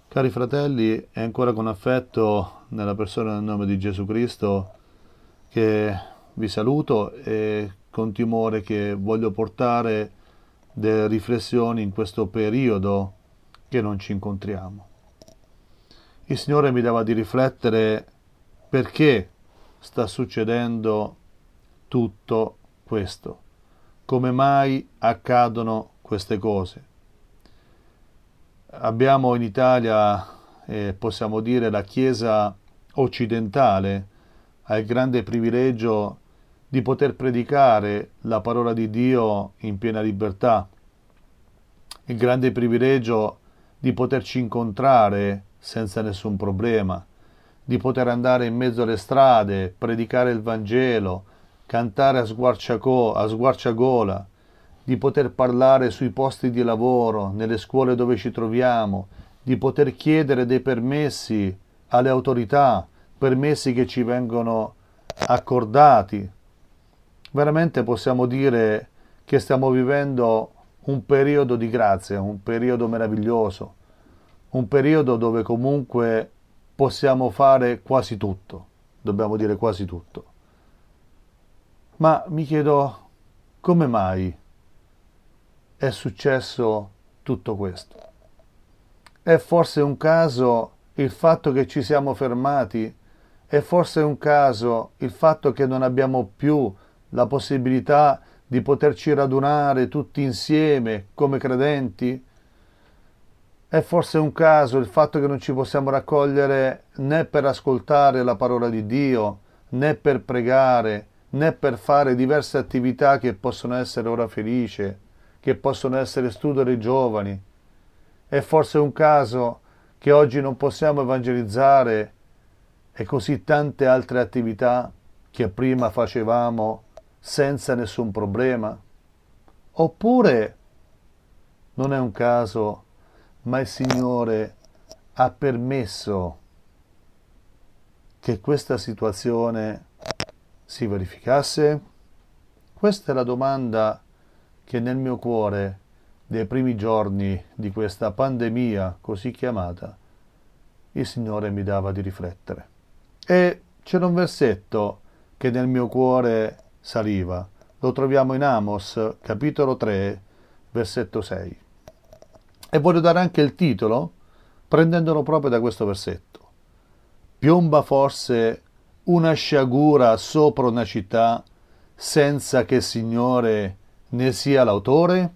Cari fratelli, è ancora con affetto nella persona del nome di Gesù Cristo che vi saluto e con timore che voglio portare delle riflessioni in questo periodo che non ci incontriamo. Il Signore mi dava di riflettere perché sta succedendo tutto questo, come mai accadono queste cose. Abbiamo in Italia, possiamo dire, la Chiesa occidentale ha il grande privilegio di poter predicare la parola di Dio in piena libertà, il grande privilegio di poterci incontrare senza nessun problema, di poter andare in mezzo alle strade, predicare il Vangelo, cantare a squarciagola, di poter parlare sui posti di lavoro, nelle scuole dove ci troviamo, di poter chiedere dei permessi alle autorità, permessi che ci vengono accordati. Veramente possiamo dire che stiamo vivendo un periodo di grazia, un periodo meraviglioso, un periodo dove comunque possiamo fare quasi tutto, dobbiamo dire quasi tutto. Ma mi chiedo come mai è successo tutto questo? È forse un caso il fatto che ci siamo fermati? È forse un caso il fatto che non abbiamo più la possibilità di poterci radunare tutti insieme come credenti? È forse un caso il fatto che non ci possiamo raccogliere né per ascoltare la parola di Dio, né per pregare, né per fare diverse attività che possono essere ora felice, che possono essere studio dei giovani? È forse un caso che oggi non possiamo evangelizzare e così tante altre attività che prima facevamo senza nessun problema? Oppure non è un caso, ma il Signore ha permesso che questa situazione si verificasse? Questa è la domanda che nel mio cuore, dei primi giorni di questa pandemia così chiamata, il Signore mi dava di riflettere. E c'era un versetto che nel mio cuore saliva. Lo troviamo in Amos, capitolo 3, versetto 6. E voglio dare anche il titolo, prendendolo proprio da questo versetto. Piomba forse una sciagura sopra una città senza che il Signore ne sia l'autore?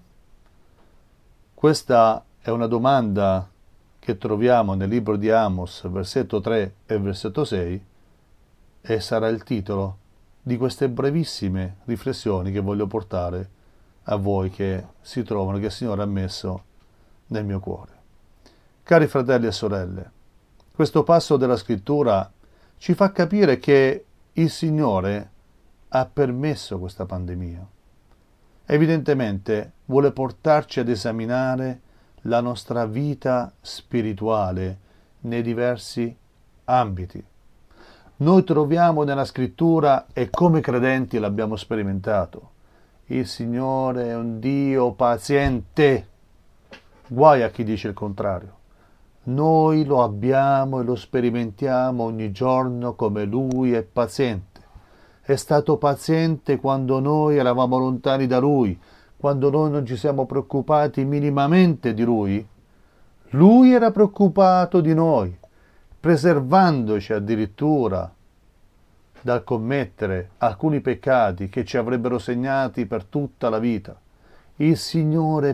Questa è una domanda che troviamo nel libro di Amos, versetto 3 e versetto 6, e sarà il titolo di queste brevissime riflessioni che voglio portare a voi che si trovano, che il Signore ha messo nel mio cuore. Cari fratelli e sorelle, questo passo della scrittura ci fa capire che il Signore ha permesso questa pandemia. Evidentemente vuole portarci ad esaminare la nostra vita spirituale nei diversi ambiti. Noi troviamo nella scrittura, e come credenti l'abbiamo sperimentato, il Signore è un Dio paziente. Guai a chi dice il contrario. Noi lo abbiamo e lo sperimentiamo ogni giorno come Lui è paziente. È stato paziente quando noi eravamo lontani da Lui, quando noi non ci siamo preoccupati minimamente di Lui. Lui era preoccupato di noi, preservandoci addirittura dal commettere alcuni peccati che ci avrebbero segnati per tutta la vita. Il Signore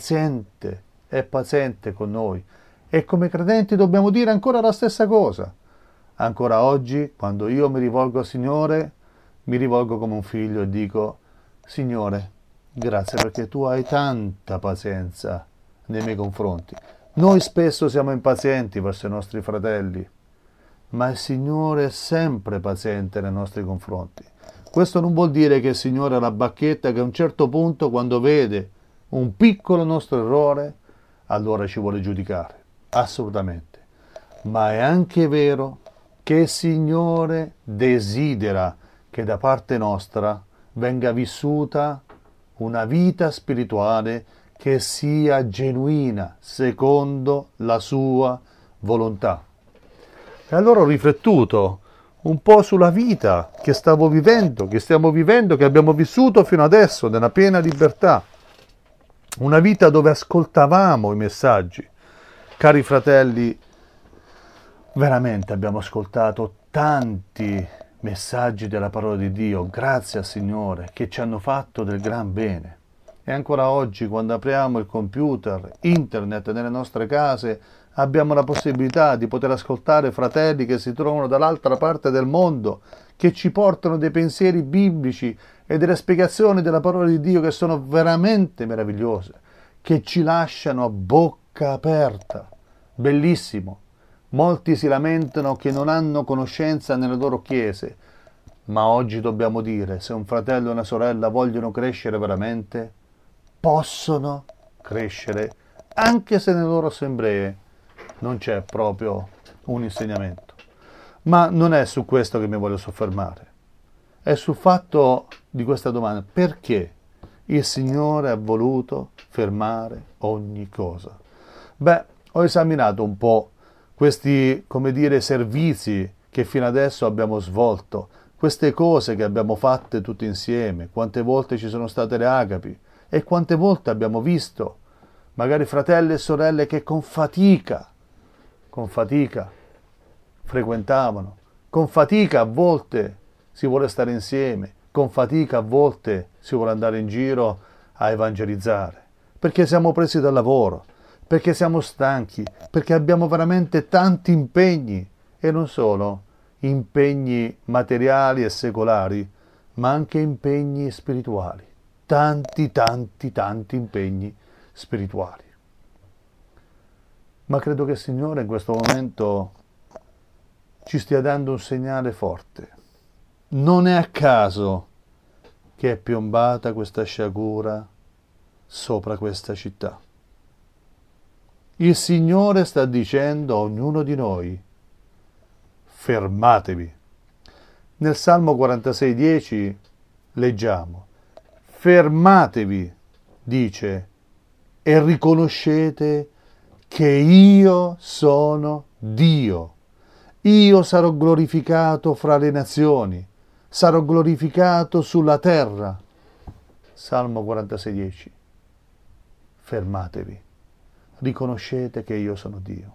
è paziente con noi. E come credenti dobbiamo dire ancora la stessa cosa. Ancora oggi, quando io mi rivolgo al Signore, mi rivolgo come un figlio e dico: Signore, grazie perché tu hai tanta pazienza nei miei confronti. Noi spesso siamo impazienti verso i nostri fratelli, ma il Signore è sempre paziente nei nostri confronti. Questo non vuol dire che il Signore ha la bacchetta che a un certo punto, quando vede un piccolo nostro errore, allora ci vuole giudicare. Assolutamente. Ma è anche vero che il Signore desidera che da parte nostra venga vissuta una vita spirituale che sia genuina secondo la sua volontà. E allora ho riflettuto un po' sulla vita che stavo vivendo, che stiamo vivendo, che abbiamo vissuto fino adesso, nella piena libertà. Una vita dove ascoltavamo i messaggi. Cari fratelli, veramente abbiamo ascoltato tanti messaggi della parola di Dio, grazie al Signore, che ci hanno fatto del gran bene. E ancora oggi, quando apriamo il computer, internet nelle nostre case, abbiamo la possibilità di poter ascoltare fratelli che si trovano dall'altra parte del mondo, che ci portano dei pensieri biblici e delle spiegazioni della parola di Dio che sono veramente meravigliose, che ci lasciano a bocca aperta. Bellissimo. Molti si lamentano che non hanno conoscenza nelle loro chiese, ma oggi dobbiamo dire, se un fratello e una sorella vogliono crescere veramente, possono crescere, anche se nelle loro assemblee non c'è proprio un insegnamento. Ma non è su questo che mi voglio soffermare, è sul fatto di questa domanda: perché il Signore ha voluto fermare ogni cosa? Beh, ho esaminato un po' questi, come dire, servizi che fino adesso abbiamo svolto, queste cose che abbiamo fatte tutti insieme, quante volte ci sono state le agapi e quante volte abbiamo visto magari fratelli e sorelle che con fatica frequentavano, con fatica a volte si vuole stare insieme, con fatica a volte si vuole andare in giro a evangelizzare, perché siamo presi dal lavoro, perché siamo stanchi, perché abbiamo veramente tanti impegni, e non solo impegni materiali e secolari, ma anche impegni spirituali, tanti impegni spirituali. Ma credo che il Signore in questo momento ci stia dando un segnale forte. Non è a caso che è piombata questa sciagura sopra questa città. Il Signore sta dicendo a ognuno di noi: fermatevi. Nel Salmo 46,10 leggiamo: fermatevi, dice, e riconoscete che io sono Dio. Io sarò glorificato fra le nazioni, sarò glorificato sulla terra. Salmo 46,10. Fermatevi, riconoscete che io sono Dio.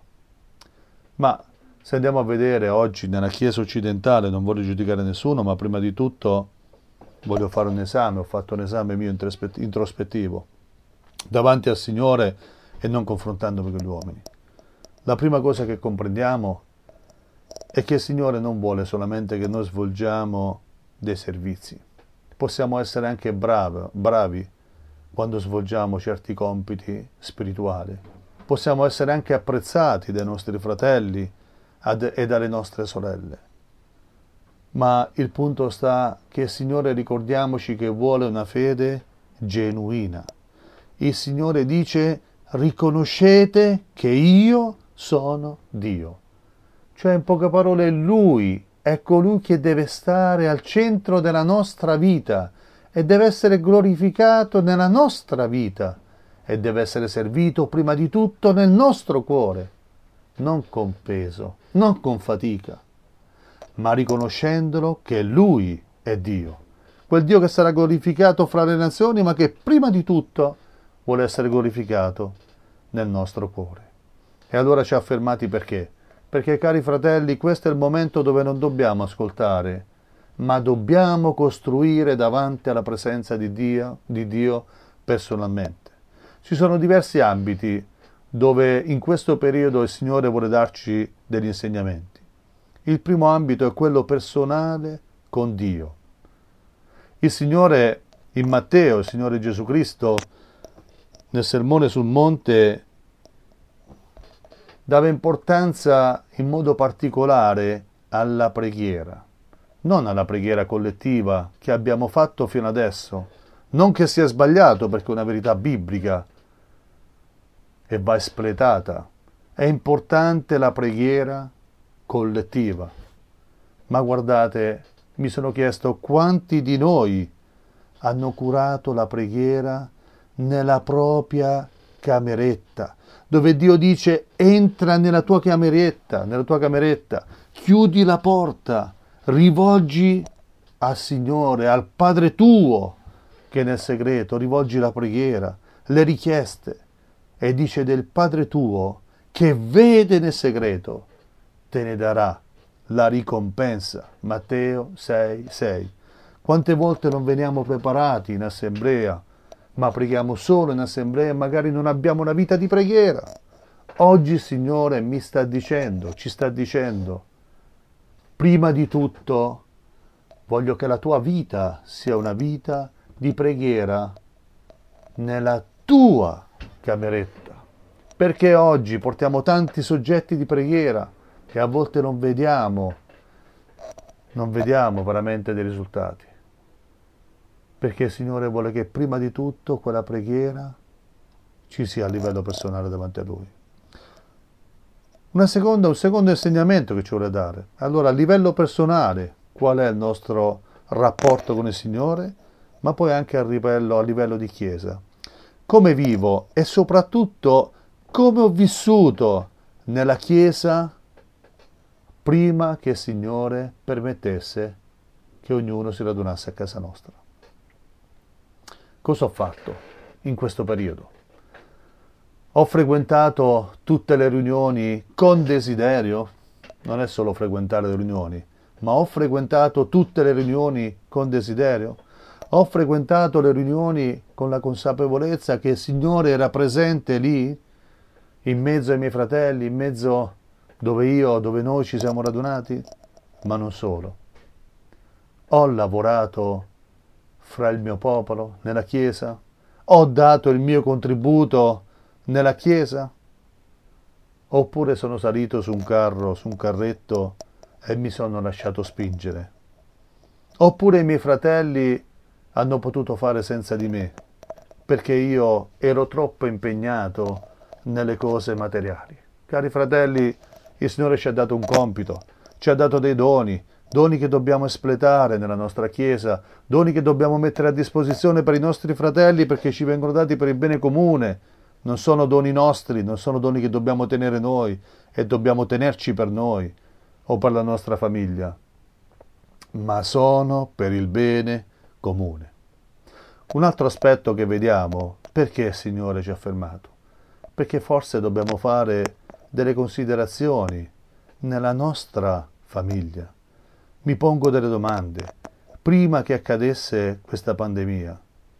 Ma se andiamo a vedere oggi nella Chiesa occidentale, non voglio giudicare nessuno, ma prima di tutto voglio fare un esame, ho fatto un esame mio introspettivo, davanti al Signore e non confrontandomi con gli uomini. La prima cosa che comprendiamo è che il Signore non vuole solamente che noi svolgiamo dei servizi. Possiamo essere anche bravi quando svolgiamo certi compiti spirituali. Possiamo essere anche apprezzati dai nostri fratelli e dalle nostre sorelle. Ma il punto sta che il Signore, ricordiamoci, che vuole una fede genuina. Il Signore dice: riconoscete che io sono Dio. Cioè, in poche parole, Lui è colui che deve stare al centro della nostra vita e deve essere glorificato nella nostra vita e deve essere servito prima di tutto nel nostro cuore, non con peso, non con fatica, ma riconoscendolo che Lui è Dio, quel Dio che sarà glorificato fra le nazioni, ma che prima di tutto vuole essere glorificato nel nostro cuore. E allora ci ha fermati perché? Perché, cari fratelli, questo è il momento dove non dobbiamo ascoltare, ma dobbiamo costruire davanti alla presenza di Dio personalmente. Ci sono diversi ambiti dove in questo periodo il Signore vuole darci degli insegnamenti. Il primo ambito è quello personale con Dio. Il Signore, in Matteo, il Signore Gesù Cristo, nel Sermone sul Monte, dava importanza in modo particolare alla preghiera, non alla preghiera collettiva che abbiamo fatto fino adesso, non che sia sbagliato, perché è una verità biblica e va espletata. È importante la preghiera collettiva. Ma guardate, mi sono chiesto quanti di noi hanno curato la preghiera nella propria cameretta, dove Dio dice entra nella tua cameretta, chiudi la porta, rivolgi al Signore, al Padre tuo, che nel segreto rivolgi la preghiera, le richieste, e dice del Padre tuo che vede nel segreto, te ne darà la ricompensa. Matteo 6,6. Quante volte non veniamo preparati in assemblea, ma preghiamo solo in assemblea e magari non abbiamo una vita di preghiera. Oggi il Signore ci sta dicendo, prima di tutto voglio che la tua vita sia una vita di preghiera nella tua cameretta, perché oggi portiamo tanti soggetti di preghiera e a volte non vediamo veramente dei risultati, perché il Signore vuole che prima di tutto quella preghiera ci sia a livello personale davanti a Lui. Un secondo insegnamento che ci vuole dare. Allora, a livello personale, qual è il nostro rapporto con il Signore, ma poi anche a livello di Chiesa. Come vivo e soprattutto come ho vissuto nella Chiesa prima che il Signore permettesse che ognuno si radunasse a casa nostra. Cosa ho fatto in questo periodo? Ho frequentato tutte le riunioni con desiderio, non è solo frequentare le riunioni, ma ho frequentato tutte le riunioni con desiderio. Ho frequentato le riunioni con la consapevolezza che il Signore era presente lì, in mezzo ai miei fratelli, in mezzo dove noi ci siamo radunati, ma non solo. Ho lavorato fra il mio popolo, nella Chiesa, ho dato il mio contributo nella Chiesa, oppure sono salito su un carretto e mi sono lasciato spingere, oppure i miei fratelli hanno potuto fare senza di me, perché io ero troppo impegnato nelle cose materiali. Cari fratelli, il Signore ci ha dato un compito, ci ha dato dei doni che dobbiamo espletare nella nostra Chiesa, doni che dobbiamo mettere a disposizione per i nostri fratelli perché ci vengono dati per il bene comune. Non sono doni nostri, non sono doni che dobbiamo tenere noi e dobbiamo tenerci per noi o per la nostra famiglia, ma sono per il bene comune. Un altro aspetto che vediamo, perché il Signore ci ha fermato? Perché forse dobbiamo fare delle considerazioni nella nostra famiglia. Mi pongo delle domande. Prima che accadesse questa pandemia,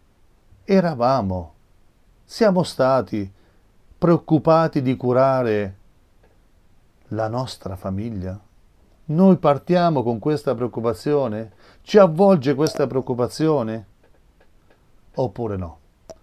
siamo stati preoccupati di curare la nostra famiglia? Noi partiamo con questa preoccupazione? Ci avvolge questa preoccupazione? Oppure no?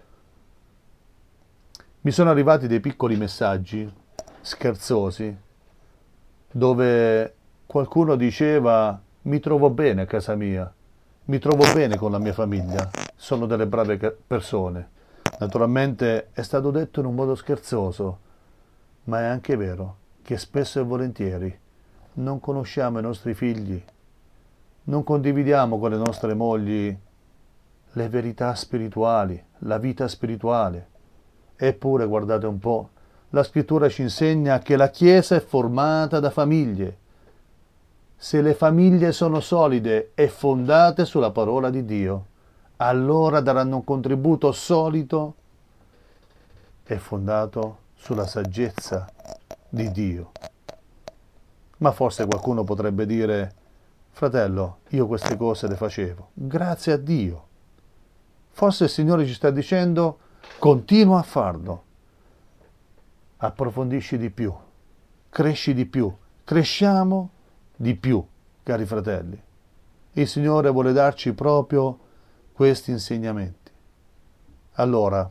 Mi sono arrivati dei piccoli messaggi scherzosi dove qualcuno diceva: mi trovo bene a casa mia, mi trovo bene con la mia famiglia, sono delle brave persone. Naturalmente è stato detto in un modo scherzoso, ma è anche vero che spesso e volentieri non conosciamo i nostri figli, non condividiamo con le nostre mogli le verità spirituali, la vita spirituale. Eppure, guardate un po', la Scrittura ci insegna che la Chiesa è formata da famiglie. Se le famiglie sono solide e fondate sulla parola di Dio, allora daranno un contributo solido e fondato sulla saggezza di Dio. Ma forse qualcuno potrebbe dire: fratello, io queste cose le facevo, grazie a Dio. Forse il Signore ci sta dicendo: continua a farlo, approfondisci di più, cresci di più, cresciamo di più, cari fratelli. Il Signore vuole darci proprio questi insegnamenti. Allora,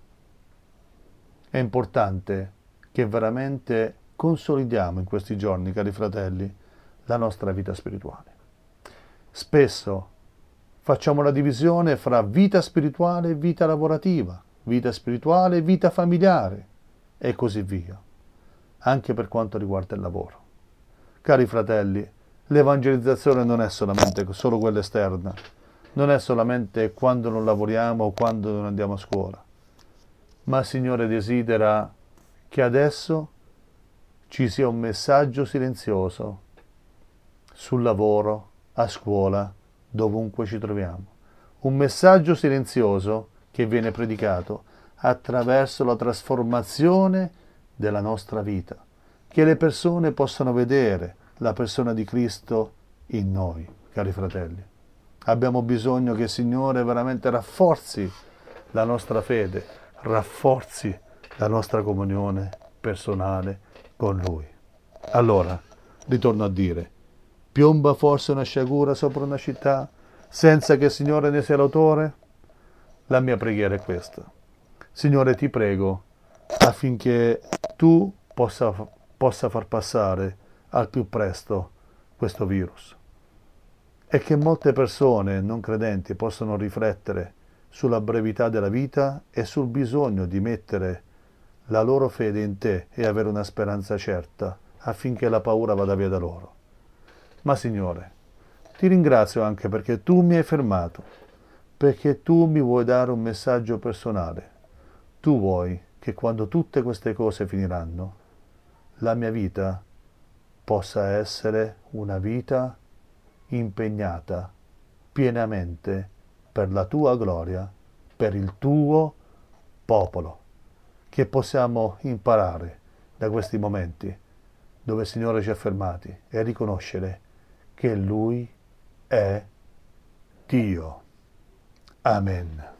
è importante che veramente consolidiamo in questi giorni, cari fratelli, la nostra vita spirituale. Spesso facciamo la divisione fra vita spirituale e vita lavorativa, vita spirituale e vita familiare e così via, anche per quanto riguarda il lavoro. Cari fratelli, l'evangelizzazione non è solo quella esterna, non è solamente quando non lavoriamo o quando non andiamo a scuola. ma Signore desidera che adesso ci sia un messaggio silenzioso sul lavoro, a scuola, dovunque ci troviamo. Un messaggio silenzioso che viene predicato attraverso la trasformazione della nostra vita, che le persone possano vedere la persona di Cristo in noi, cari fratelli. Abbiamo bisogno che il Signore veramente rafforzi la nostra fede, rafforzi la nostra comunione personale con Lui. Allora, ritorno a dire, piomba forse una sciagura sopra una città senza che il Signore ne sia l'autore? La mia preghiera è questa. Signore, ti prego affinché tu possa far passare al più presto questo virus e che molte persone non credenti possano riflettere sulla brevità della vita e sul bisogno di mettere la loro fede in te e avere una speranza certa affinché la paura vada via da loro. Ma Signore, ti ringrazio anche perché tu mi hai fermato, perché tu mi vuoi dare un messaggio personale. Tu vuoi che quando tutte queste cose finiranno, la mia vita possa essere una vita impegnata pienamente per la tua gloria, per il tuo popolo, che possiamo imparare da questi momenti dove il Signore ci ha fermati e riconoscere che Lui è Dio. Amen.